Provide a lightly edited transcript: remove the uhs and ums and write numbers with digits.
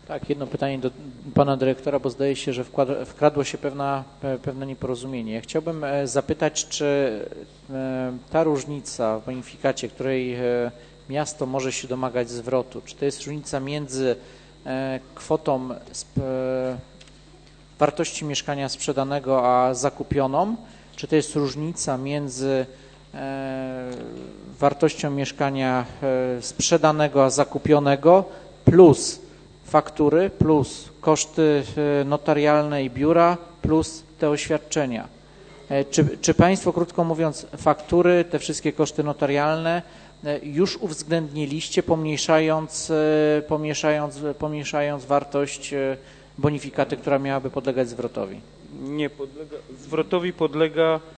Tak, jedno pytanie do pana dyrektora, bo zdaje się, że wkradło się pewne nieporozumienie. Ja chciałbym zapytać, czy ta różnica w bonifikacie, której miasto może się domagać zwrotu, czy to jest różnica między kwotą wartości mieszkania sprzedanego a zakupioną, czy to jest różnica między wartością mieszkania sprzedanego a zakupionego plus faktury, plus koszty notarialne i biura, plus te oświadczenia. Czy Państwo, krótko mówiąc, faktury, te wszystkie koszty notarialne już uwzględniliście, pomniejszając wartość bonifikaty, która miałaby podlegać zwrotowi? Nie, zwrotowi podlega